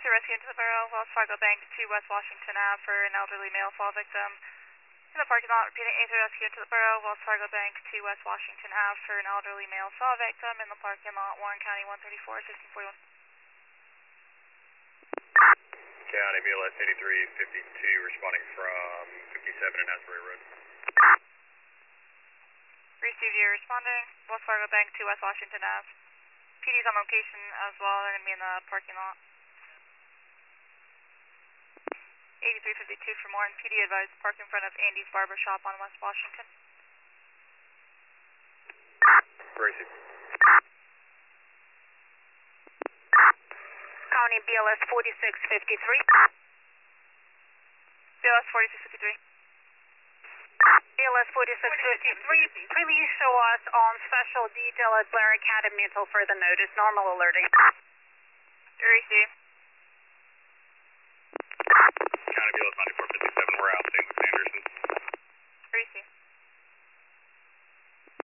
A3 rescue into the borough, Wells Fargo Bank to West Washington Ave for an elderly male fall victim. In the parking lot, repeating A3 rescue into the borough, Wells Fargo Bank to West Washington Ave for an elderly male fall victim in the parking lot, Warren County 134, 1641. County BLS 8352 responding from 57 and Asbury Road. Received you responding, Wells Fargo Bank to West Washington Ave. PD's on location as well, they're going to be in the parking lot. 8352 for more, and PD advised park in front of Andy's Barber Shop on West Washington. Received. County BLS 4653. BLS 4653. BLS 4653, please show us on special detail at Blair Academy until further notice. Normal alerting. Received.